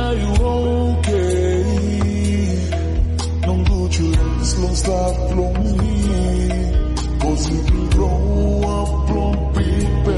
are you okay? Don't go to slow start from me. Cause you can grow up from big